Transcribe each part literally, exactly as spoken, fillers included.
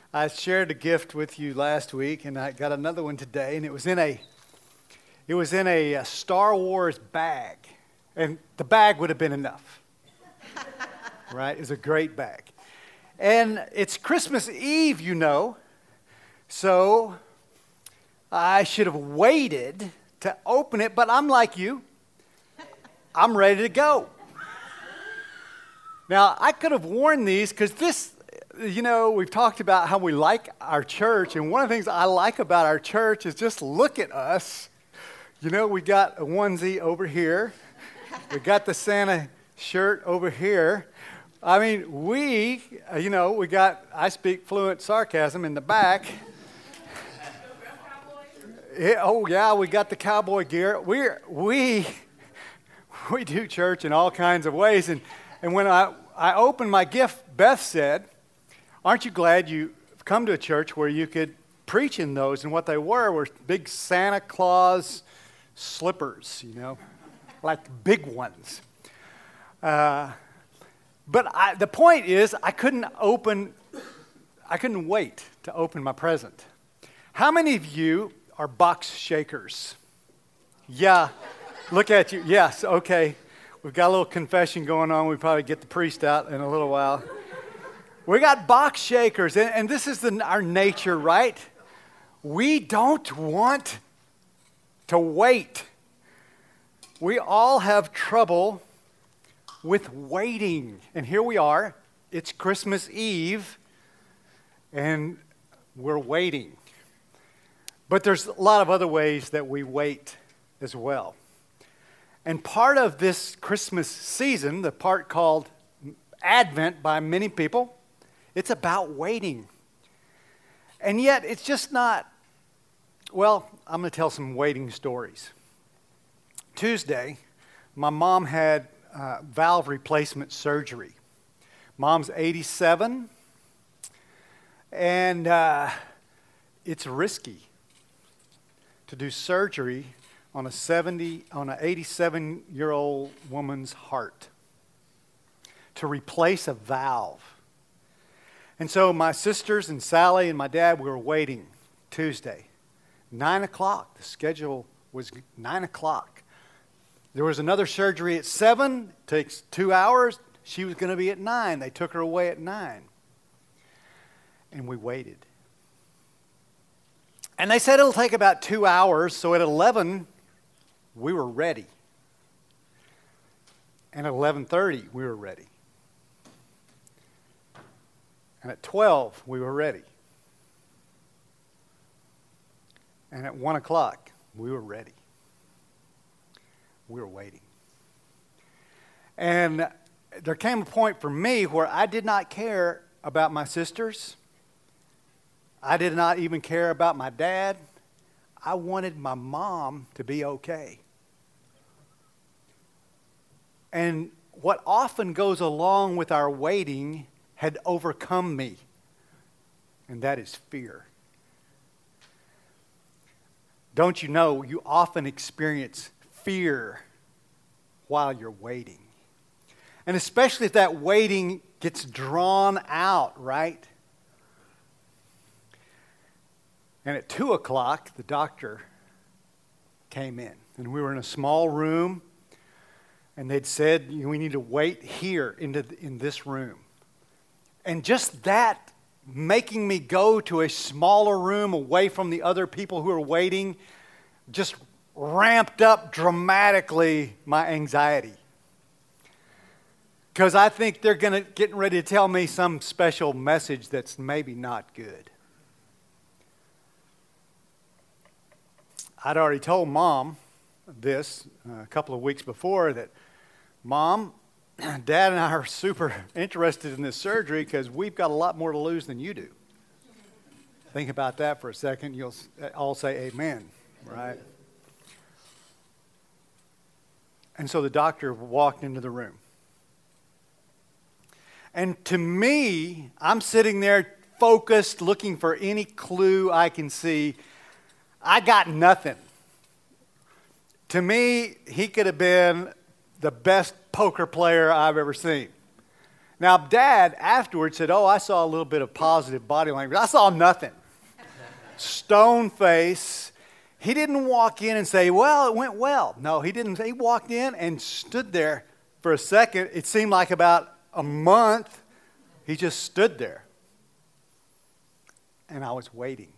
I shared a gift with you last week, and I got another one today, and it was in a it was in a, a Star Wars bag, and the bag would have been enough, right? It was a great bag, and it's Christmas Eve, you know, so I should have waited to open it, but I'm like you, I'm ready to go. Now I could have worn these because this. You know, we've talked about how we like our church, and one of the things I like about our church is just look at us. You know, we got a onesie over here. We got the Santa shirt over here. I mean, we, you know, we got, I speak fluent sarcasm in the back. Yeah, oh, yeah, we got the cowboy gear. We're, we, we do church in all kinds of ways. And, and when I, I opened my gift, Beth said, "Aren't you glad you come to a church where you could preach in those?" And what they were were big Santa Claus slippers, you know, like big ones. Uh, but I, the point is, I couldn't open, I couldn't wait to open my present. How many of you are box shakers? Yeah, look at you. Yes, okay. We've got a little confession going on. We probably get the priest out in a little while. We got box shakers, and, and this is the, our nature, right? We don't want to wait. We all have trouble with waiting. And here we are. It's Christmas Eve, and we're waiting. But there's a lot of other ways that we wait as well. And part of this Christmas season, the part called Advent by many people, it's about waiting. And yet, it's just not, well, I'm going to tell some waiting stories. Tuesday, my mom had uh, valve replacement surgery. Mom's eighty-seven, and uh, it's risky to do surgery on a seventy, on an eighty-seven-year-old woman's heart, to replace a valve. And so my sisters and Sally and my dad, we were waiting Tuesday. Nine o'clock. The schedule was nine o'clock. There was another surgery at seven. Takes two hours. She was going to be at nine. They took her away at nine. And we waited. And they said it'll take about two hours. So at eleven, we were ready. And at eleven thirty, we were ready. And at twelve, we were ready. And at one o'clock, we were ready. We were waiting. And there came a point for me where I did not care about my sisters. I did not even care about my dad. I wanted my mom to be okay. And what often goes along with our waiting had overcome me, and that is fear. Don't you know, you often experience fear while you're waiting. And especially if that waiting gets drawn out, right? And at two o'clock, the doctor came in, and we were in a small room, and they'd said, we need to wait here into the, in this room. And just that making me go to a smaller room away from the other people who are waiting just ramped up dramatically my anxiety. Because I think they're gonna getting ready to tell me some special message that's maybe not good. I'd already told Mom this uh, a couple of weeks before, that, Mom, Dad and I are super interested in this surgery because we've got a lot more to lose than you do. Think about that for a second. You'll all say amen, right? And so the doctor walked into the room. And to me, I'm sitting there focused, looking for any clue I can see. I got nothing. To me, he could have been the best poker player I've ever seen. Now, Dad afterwards said, oh, I saw a little bit of positive body language. I saw nothing. Stone face. He didn't walk in and say, well, it went well. No, he didn't. He walked in and stood there for a second. It seemed like about a month. He just stood there. And I was waiting.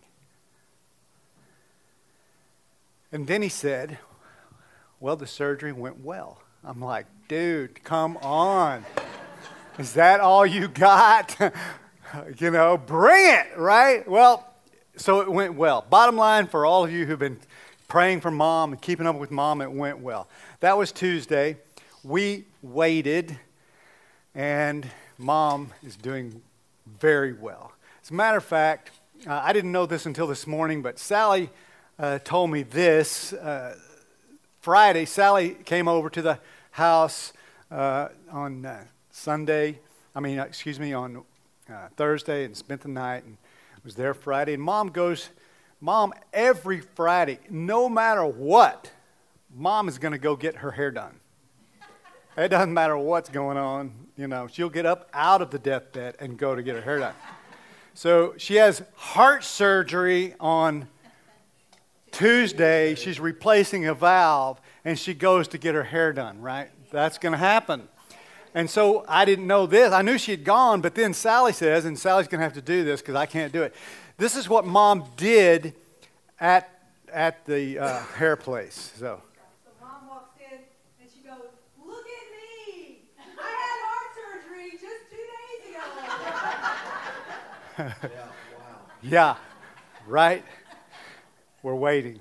And then he said, well, the surgery went well. I'm like, dude, come on. Is that all you got? You know, bring it, right? Well, so it went well. Bottom line, for all of you who've been praying for Mom and keeping up with Mom, it went well. That was Tuesday. We waited, and Mom is doing very well. As a matter of fact, uh, I didn't know this until this morning, but Sally uh, told me this. Uh, Friday, Sally came over to the house uh, on uh, Sunday, I mean, excuse me, on uh, Thursday and spent the night and was there Friday. And Mom goes, Mom, every Friday, no matter what, Mom is going to go get her hair done. It doesn't matter what's going on, you know, she'll get up out of the deathbed and go to get her hair done. So she has heart surgery on Tuesday. She's replacing a valve, and she goes to get her hair done, right? That's going to happen. And so I didn't know this. I knew she had gone, but then Sally says, and Sally's going to have to do this because I can't do it. This is what Mom did at at the uh, hair place. So. So Mom walks in and she goes, "Look at me! I had heart surgery just two days ago." Yeah, wow. Yeah, right. We're waiting.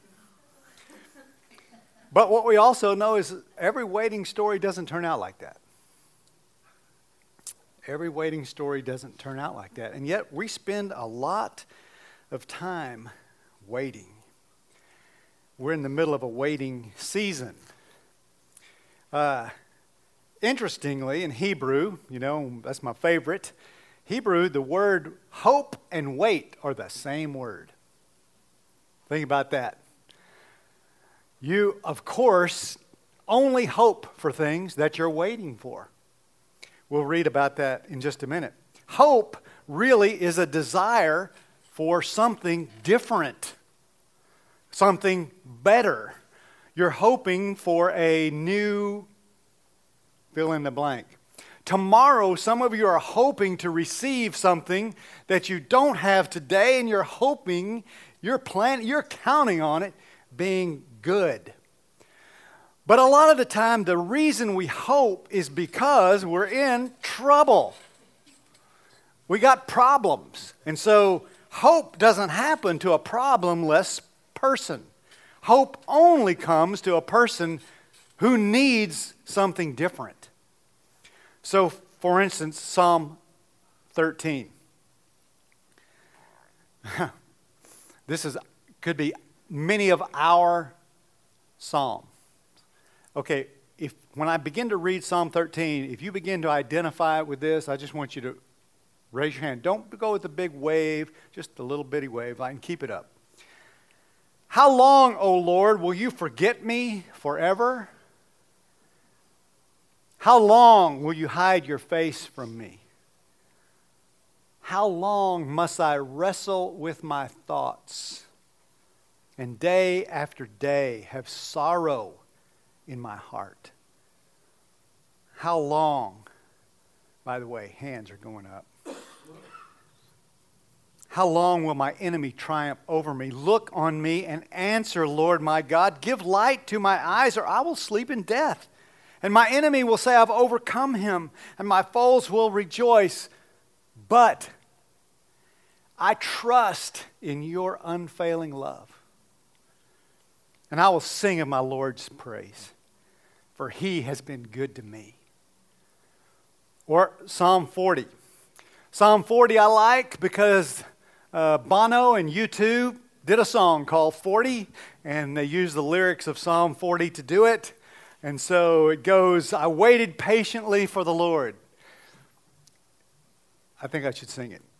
But what we also know is every waiting story doesn't turn out like that. Every waiting story doesn't turn out like that. And yet we spend a lot of time waiting. We're in the middle of a waiting season. Uh, interestingly, in Hebrew, you know, that's my favorite. Hebrew, the word hope and wait are the same word. Think about that. You, of course, only hope for things that you're waiting for. We'll read about that in just a minute. Hope really is a desire for something different, something better. You're hoping for a new fill in the blank. Tomorrow, some of you are hoping to receive something that you don't have today, and you're hoping, you're planning, you're counting on it being good. But a lot of the time, the reason we hope is because we're in trouble. We got problems. And so hope doesn't happen to a problemless person. Hope only comes to a person who needs something different. So, for instance, Psalm thirteen. This is could be many of our psalms. Okay, if when I begin to read Psalm thirteen, if you begin to identify with this, I just want you to raise your hand. Don't go with the big wave, just a little bitty wave, and keep it up. How long, O Lord, will you forget me forever? How long will you hide your face from me? How long must I wrestle with my thoughts and day after day have sorrow in my heart? How long, by the way, hands are going up. How long will my enemy triumph over me? Look on me and answer, Lord my God. Give light to my eyes, or I will sleep in death. And my enemy will say, I've overcome him, and my foes will rejoice. But I trust in your unfailing love. And I will sing of my Lord's praise, for he has been good to me. Or Psalm forty. Psalm forty I like because uh, Bono and U two did a song called forty, and they used the lyrics of Psalm forty to do it. And so it goes, I waited patiently for the Lord. I think I should sing it.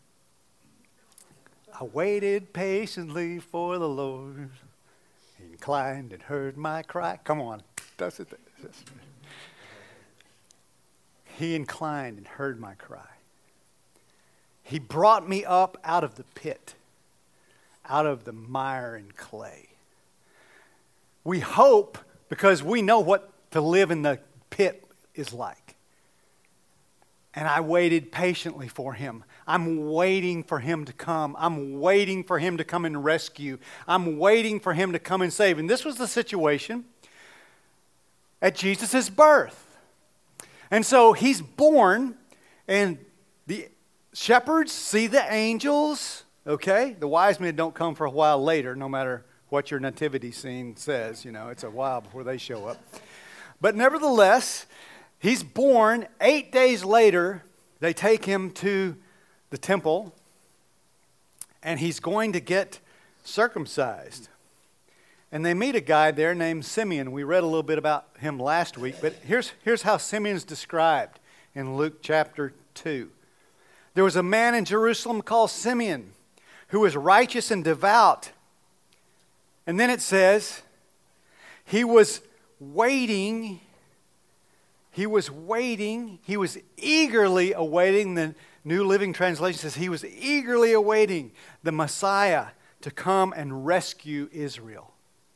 I waited patiently for the Lord. He inclined and heard my cry. Come on. That's it. He inclined and heard my cry. He brought me up out of the pit, out of the mire and clay. We hope because we know what to live in the pit is like. And I waited patiently for him. I'm waiting for him to come. I'm waiting for him to come and rescue. I'm waiting for him to come and save. And this was the situation at Jesus' birth. And so he's born, and the shepherds see the angels, okay? The wise men don't come for a while later, no matter what your nativity scene says. You know, it's a while before they show up. But nevertheless, he's born. Eight days later, they take him to the temple, and he's going to get circumcised. And they meet a guy there named Simeon. We read a little bit about him last week, but here's, here's how Simeon's described in Luke chapter two. There was a man in Jerusalem called Simeon who was righteous and devout. And then it says, he was waiting, he was waiting, he was eagerly awaiting, the New Living Translation says he was eagerly awaiting the Messiah to come and rescue Israel.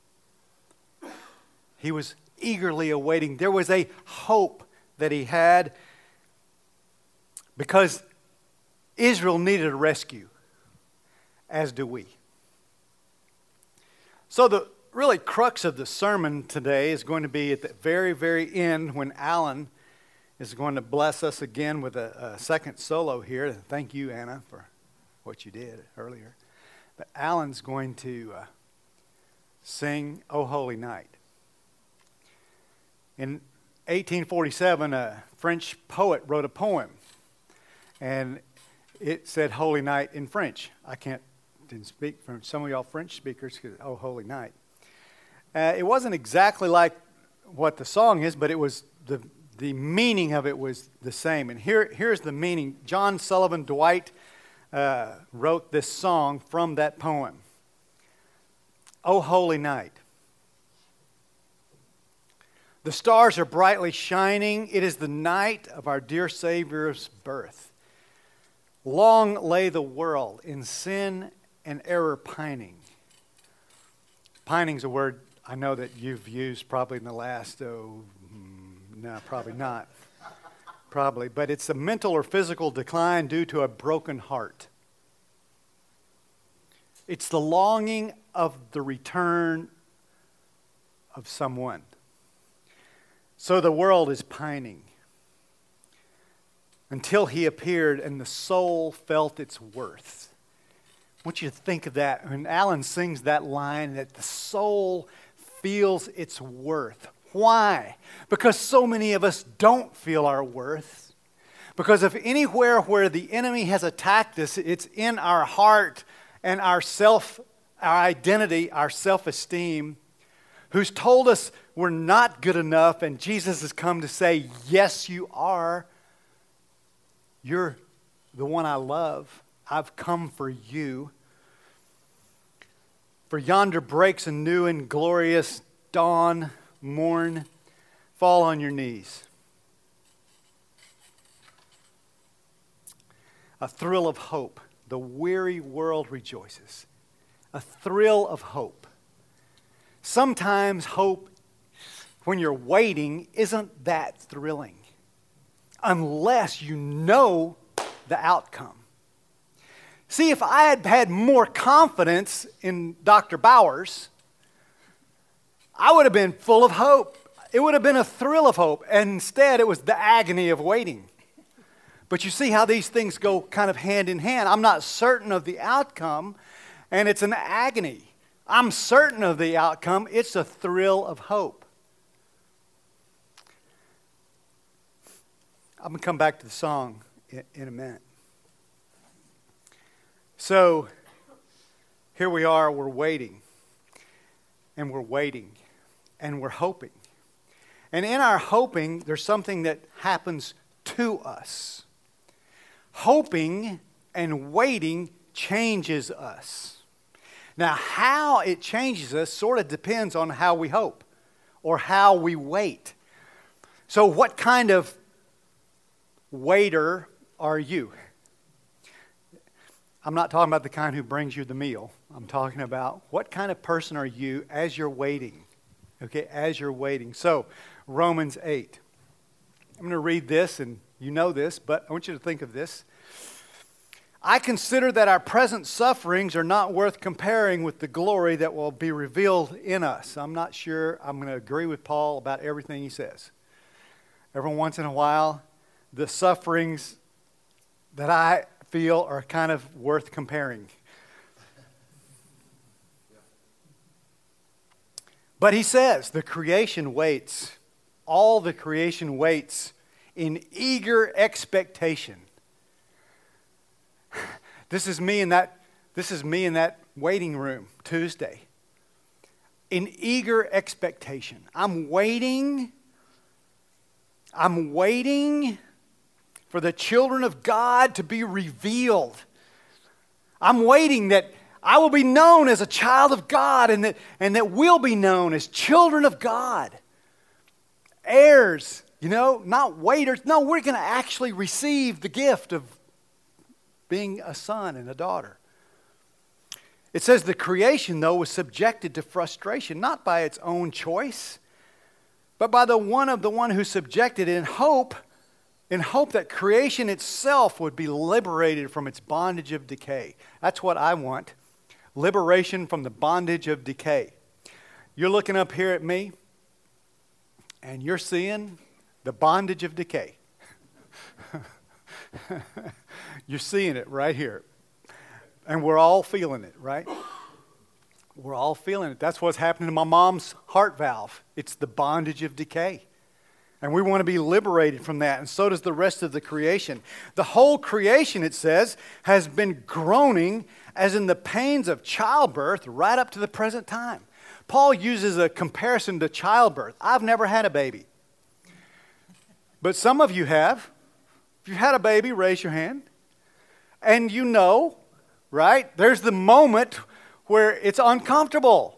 He was eagerly awaiting. There was a hope that he had because Israel needed a rescue, as do we. So the really crux of the sermon today is going to be at the very, very end when Alan is going to bless us again with a, a second solo here. Thank you, Anna, for what you did earlier. But Alan's going to uh, sing O Holy Night. In eighteen forty-seven, a French poet wrote a poem, and it said Holy Night in French. I can't didn't speak from some of y'all French speakers, because oh, Holy Night. Uh, it wasn't exactly like what the song is, but it was the the meaning of it was the same. And here here's the meaning. John Sullivan Dwight uh, wrote this song from that poem. O Holy Night. The stars are brightly shining. It is the night of our dear Savior's birth. Long lay the world in sin and error pining. Pining's a word I know that you've used probably in the last, oh, no, probably not. Probably. But it's a mental or physical decline due to a broken heart. It's the longing of the return of someone. So the world is pining until he appeared and the soul felt its worth. I want you to think of that. When Alan sings that line, that the soul feels its worth. Why? Because so many of us don't feel our worth. Because if anywhere where the enemy has attacked us, it's in our heart and our self, our identity, our self-esteem, who's told us we're not good enough, and Jesus has come to say, yes, you are. You're the one I love. I've come for you. For yonder breaks a new and glorious dawn, morn. Fall on your knees. A thrill of hope. The weary world rejoices. A thrill of hope. Sometimes hope, when you're waiting, isn't that thrilling unless you know the outcome. See, if I had had more confidence in Doctor Bowers, I would have been full of hope. It would have been a thrill of hope. And instead, it was the agony of waiting. But you see how these things go kind of hand in hand. I'm not certain of the outcome, and it's an agony. I'm certain of the outcome. It's a thrill of hope. I'm going to come back to the song in, in a minute. So, here we are, we're waiting. And we're waiting. And we're hoping. And in our hoping, there's something that happens to us. Hoping and waiting changes us. Now, how it changes us sort of depends on how we hope or how we wait. So what kind of waiter are you? I'm not talking about the kind who brings you the meal. I'm talking about what kind of person are you as you're waiting? Okay, as you're waiting. So, Romans eight. I'm going to read this, and you know this, but I want you to think of this. I consider that our present sufferings are not worth comparing with the glory that will be revealed in us. I'm not sure I'm going to agree with Paul about everything he says. Every once in a while, the sufferings that I feel are kind of worth comparing. But he says the creation waits. All the creation waits in eager expectation. This is me in that, this is me in that waiting room Tuesday. In eager expectation. I'm waiting. I'm waiting for the children of God to be revealed. I'm waiting that I will be known as a child of God, and that, and that we'll be known as children of God. Heirs, you know, not waiters. No, we're going to actually receive the gift of being a son and a daughter. It says the creation, though, was subjected to frustration, not by its own choice, but by the one of the one who subjected it in hope, in hope that creation itself would be liberated from its bondage of decay. That's what I want. Liberation from the bondage of decay. You're looking up here at me, and you're seeing the bondage of decay. You're seeing it right here. And we're all feeling it, right? We're all feeling it. That's what's happening to my mom's heart valve. It's the bondage of decay. And we want to be liberated from that, and so does the rest of the creation. The whole creation, it says, has been groaning as in the pains of childbirth right up to the present time. Paul uses a comparison to childbirth. I've never had a baby. But some of you have. If you've had a baby, raise your hand. And you know, right? There's the moment where it's uncomfortable.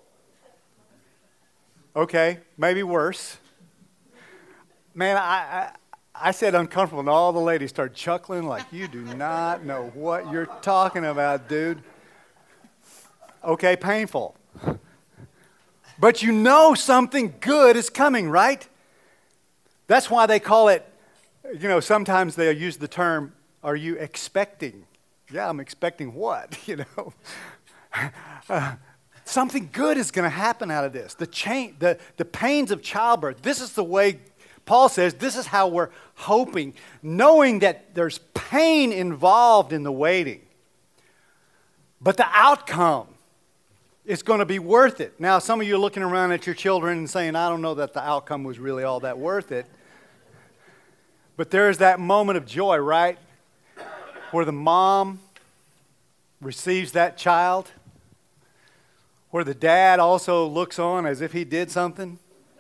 Okay, maybe worse. Man, I, I I said uncomfortable, and all the ladies started chuckling like, you do not know what you're talking about, dude. Okay, painful. But you know something good is coming, right? That's why they call it, you know, sometimes they'll use the term, are you expecting? Yeah, I'm expecting what, you know? Uh, something good is going to happen out of this. The, chain, the, the pains of childbirth, this is the way Paul says, this is how we're hoping, knowing that there's pain involved in the waiting. But the outcome is going to be worth it. Now, some of you are looking around at your children and saying, I don't know that the outcome was really all that worth it. But there's that moment of joy, right? Where the mom receives that child. Where the dad also looks on as if he did something.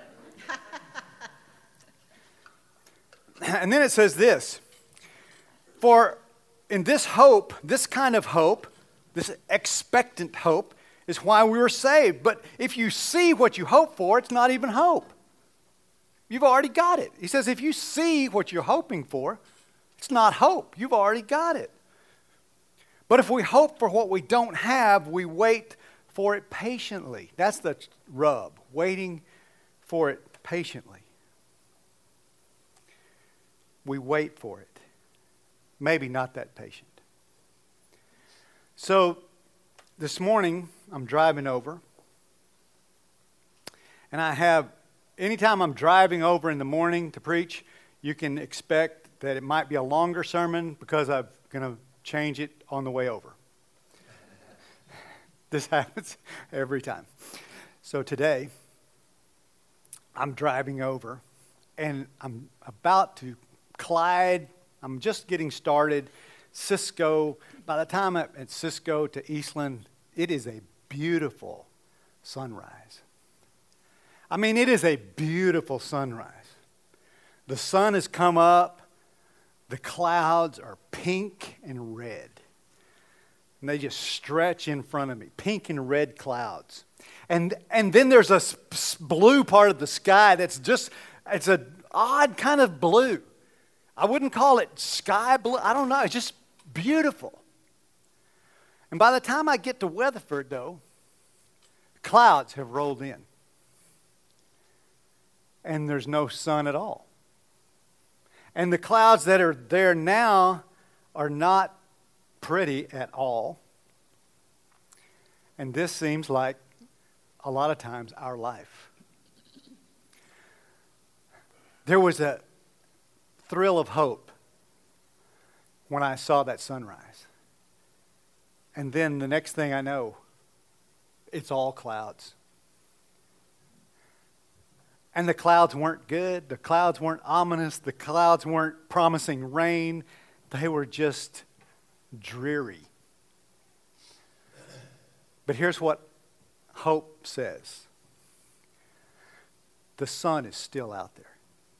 And then it says this, for in this hope, this kind of hope, this expectant hope, is why we were saved. But if you see what you hope for, it's not even hope. You've already got it. He says if you see what you're hoping for, it's not hope. You've already got it. But if we hope for what we don't have, we wait for it patiently. That's the rub, waiting for it patiently. We wait for it. Maybe not that patient. So this morning, I'm driving over. And I have, anytime I'm driving over in the morning to preach, you can expect that it might be a longer sermon because I'm going to change it on the way over. This happens every time. So today, I'm driving over, and I'm about to Clyde, I'm just getting started. Cisco, by the time I'm at Cisco to Eastland, it is a beautiful sunrise. I mean, it is a beautiful sunrise. The sun has come up. The clouds are pink and red. And they just stretch in front of me, pink and red clouds. And, and then there's a blue part of the sky that's just, it's an odd kind of blue. I wouldn't call it sky blue. I don't know. It's just beautiful. And by the time I get to Weatherford, though, clouds have rolled in. And there's no sun at all. And the clouds that are there now are not pretty at all. And this seems like a lot of times our life. There was a thrill of hope when I saw that sunrise. And then the next thing I know, it's all clouds. And the clouds weren't good. The clouds weren't ominous. The clouds weren't promising rain. They were just dreary. But here's what hope says. The sun is still out there.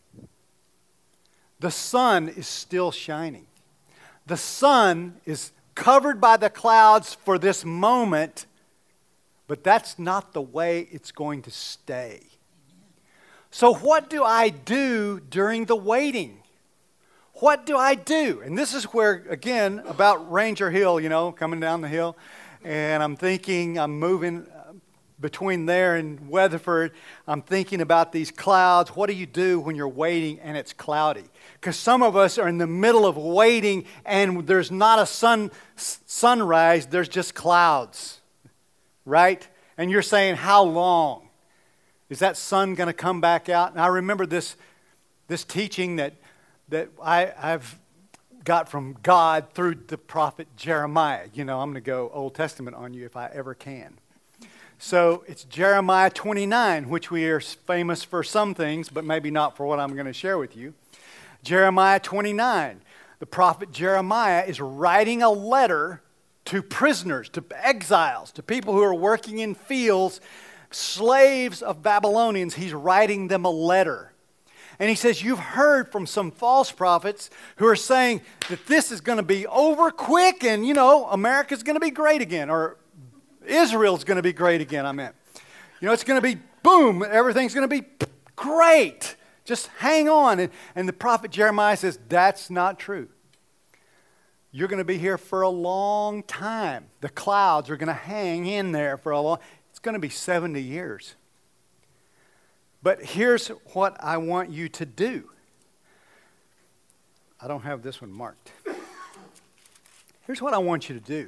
The sun is still shining. The sun is covered by the clouds for this moment, but that's not the way it's going to stay. So what do I do during the waiting? What do I do? And this is where, again, about Ranger Hill, you know, coming down the hill, and I'm thinking, I'm moving between there and Weatherford, I'm thinking about these clouds. What do you do when you're waiting and it's cloudy? Because some of us are in the middle of waiting and there's not a sun sunrise, there's just clouds, right? And you're saying, how long? Is that sun going to come back out? And I remember this, this teaching that, that I, I've got from God through the prophet Jeremiah. You know, I'm going to go Old Testament on you if I ever can. So it's Jeremiah twenty-nine, which we are famous for some things, but maybe not for what I'm going to share with you. Jeremiah twenty-nine. The prophet Jeremiah is writing a letter to prisoners, to exiles, to people who are working in fields, slaves of Babylonians. He's writing them a letter. And he says, you've heard from some false prophets who are saying that this is going to be over quick and, you know, America's going to be great again, or Israel's going to be great again, I meant. You know, it's going to be boom, everything's going to be great. Just hang on. And, and the prophet Jeremiah says, that's not true. You're going to be here for a long time. The clouds are going to hang in there for a long, it's going to be seventy years. But here's what I want you to do. I don't have this one marked. Here's what I want you to do.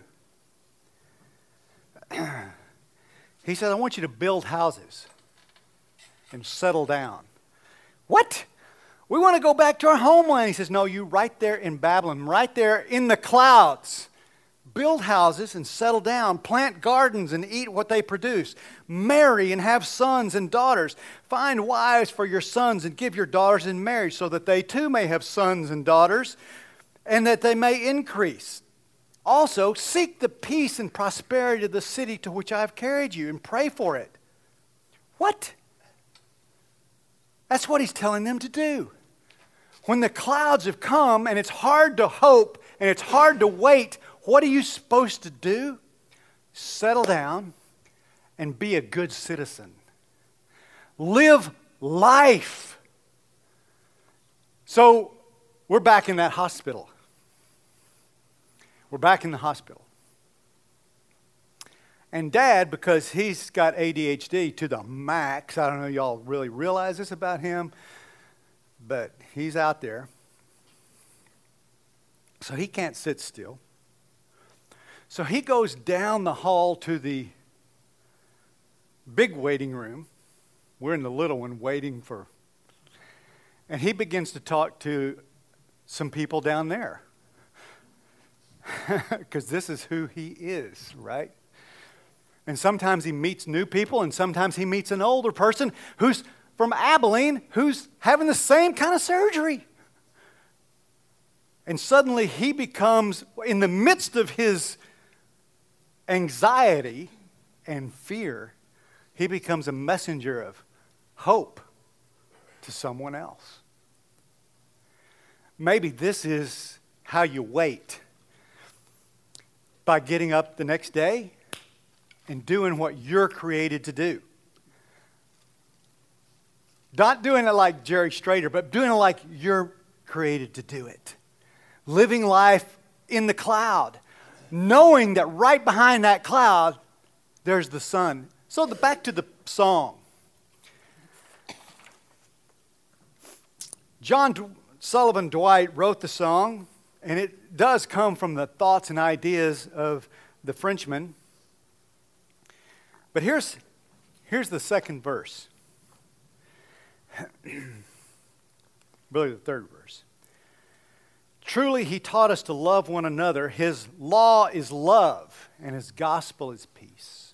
He said, I want you to build houses and settle down. What? We want to go back to our homeland. He says, no, you right there in Babylon, right there in the clouds. Build houses and settle down. Plant gardens and eat what they produce. Marry and have sons and daughters. Find wives for your sons and give your daughters in marriage so that they too may have sons and daughters and that they may increase. Also, seek the peace and prosperity of the city to which I have carried you and pray for it. What? That's what he's telling them to do. When the clouds have come and it's hard to hope and it's hard to wait, what are you supposed to do? Settle down and be a good citizen. Live life. So, we're back in that hospital. We're back in the hospital. And Dad, because he's got A D H D to the max, I don't know if y'all really realize this about him, but he's out there. So he can't sit still. So he goes down the hall to the big waiting room. We're in the little one waiting for, and he begins to talk to some people down there. Because this is who he is, right? And sometimes he meets new people, and sometimes he meets an older person who's from Abilene who's having the same kind of surgery. And suddenly he becomes, in the midst of his anxiety and fear, he becomes a messenger of hope to someone else. Maybe this is how you wait. By getting up the next day and doing what you're created to do. Not doing it like Jerry Strader, but doing it like you're created to do it. Living life in the cloud, knowing that right behind that cloud, there's the sun. So the, back to the song. John D- Sullivan Dwight wrote the song, and it does come from the thoughts and ideas of the Frenchman. But here's, here's the second verse. Really the third verse. Truly he taught us to love one another. His law is love, and his gospel is peace.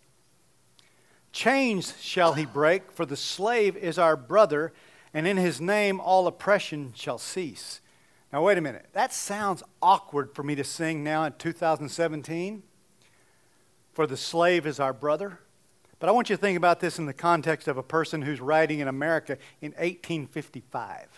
Chains shall he break, for the slave is our brother, and in his name all oppression shall cease. Now wait a minute. That sounds awkward for me to sing now in two thousand seventeen. For the slave is our brother. But I want you to think about this in the context of a person who's writing in America in eighteen fifty-five.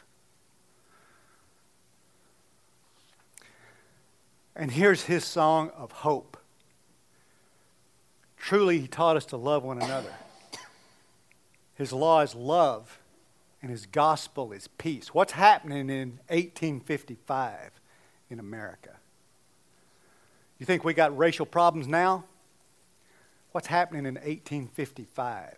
And here's his song of hope. Truly, he taught us to love one another. His law is love, and his gospel is peace. What's happening in eighteen fifty-five in America? You think we got racial problems now? What's happening in eighteen fifty-five?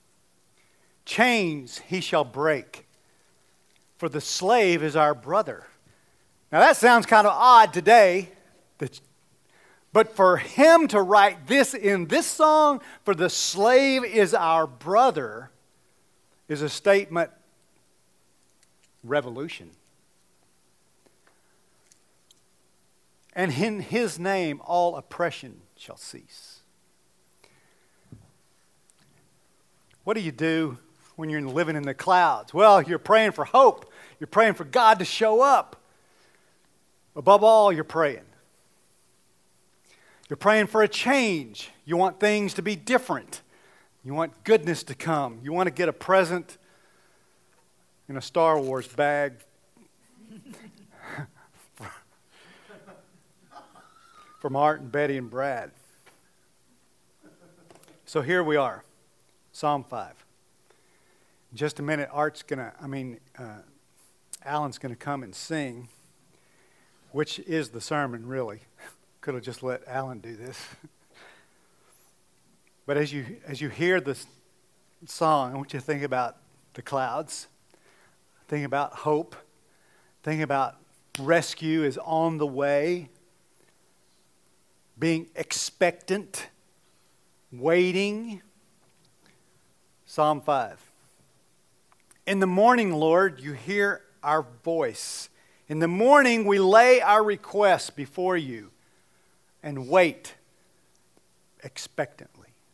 Chains he shall break, for the slave is our brother. Now that sounds kind of odd today, but for him to write this in this song, for the slave is our brother, is a statement, revolution. And in his name all oppression shall cease. What do you do when you're living in the clouds? Well, you're praying for hope. You're praying for God to show up. Above all, you're praying. You're praying for a change. You want things to be different. You want goodness to come. You want to get a present in a Star Wars bag from Art and Betty and Brad. So here we are, Psalm five. In just a minute, Art's going to, I mean, uh, Alan's going to come and sing, which is the sermon, really. Could have just let Alan do this. But as you as you hear this song, I want you to think about the clouds. Think about hope. Think about rescue is on the way. Being expectant. Waiting. Psalm five. In the morning, Lord, you hear our voice. In the morning, we lay our requests before you and wait expectantly.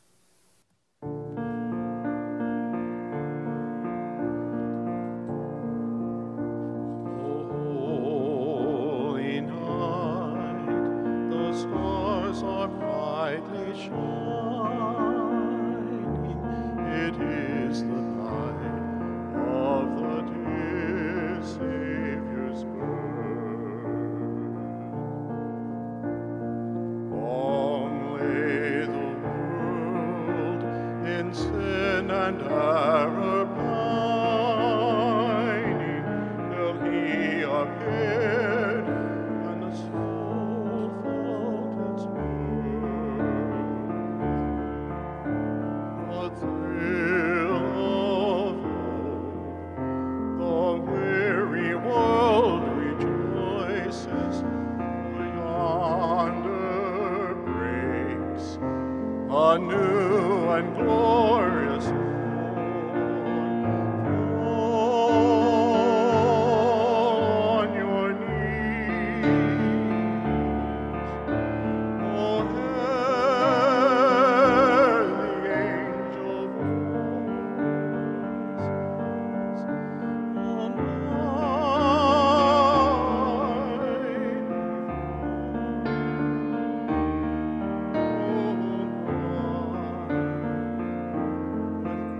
Holy night, the stars are brightly shining. It is the night of the dear Savior's birth. Long lay the world in sin and error pining, till He appeared and the soul felt its worth. A thrill of hope, the weary world rejoices. Yonder breaks a new and glorious morn. Fall on your knees. Oh, hear the angel voices. Oh, night.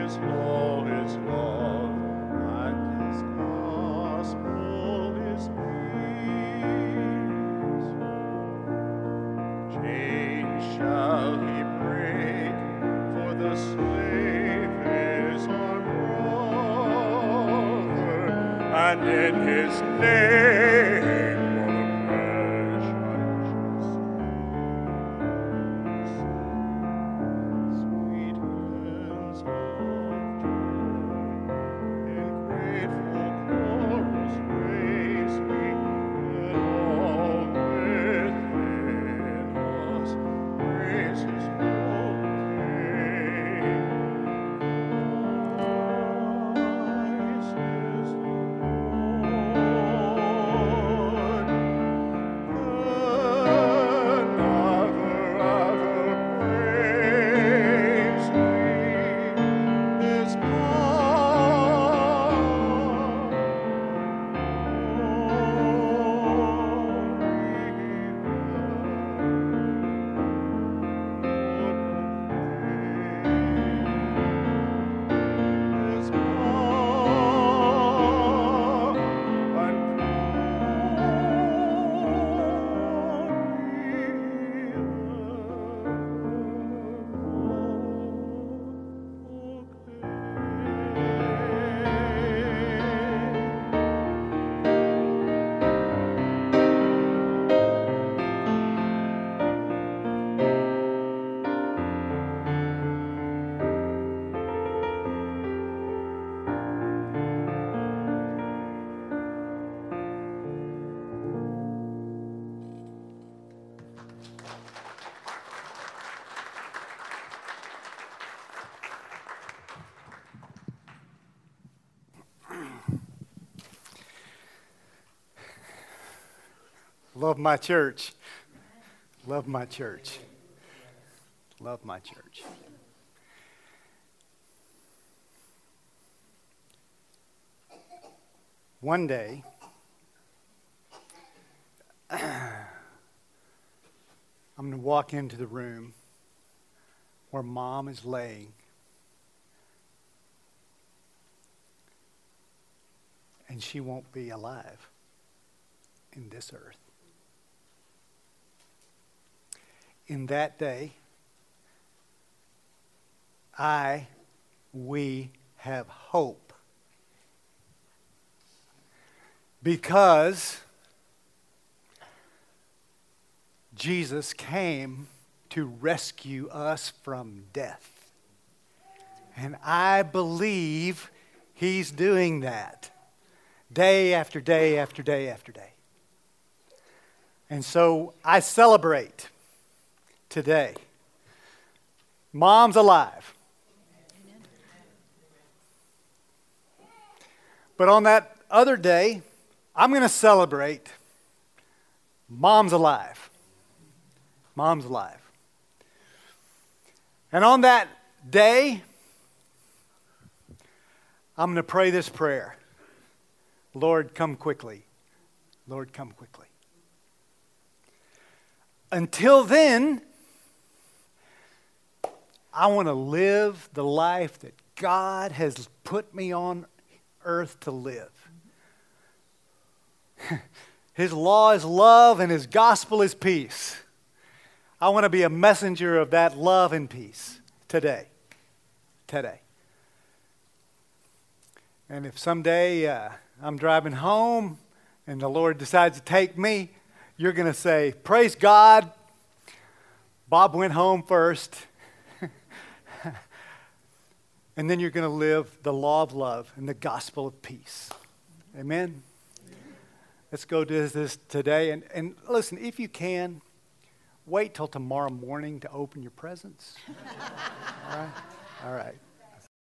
His law is love, and His gospel is peace. Chains shall He break, for the slave is our brother, and in His name all oppression shall cease. Sweet hands of joy, in grateful chorus praise we, let all within us praise His holy name. Christ is the Lord. Another other praise me, His Love my church. Love my church. Love my church. One day, I'm going to walk into the room where Mom is laying, and she won't be alive in this earth. In that day, I, we have hope. Because Jesus came to rescue us from death. And I believe He's doing that day after day after day after day. And so I celebrate today. Mom's alive. But on that other day, I'm going to celebrate Mom's alive. Mom's alive. And on that day, I'm going to pray this prayer. Lord, come quickly. Lord, come quickly. Until then, I want to live the life that God has put me on earth to live. His law is love and His gospel is peace. I want to be a messenger of that love and peace today. Today. And if someday uh, I'm driving home and the Lord decides to take me, you're going to say, praise God, Bob went home first. And then you're going to live the law of love and the gospel of peace. Amen? Let's go do this today. And, and listen, if you can, wait till tomorrow morning to open your presents. All right? All right.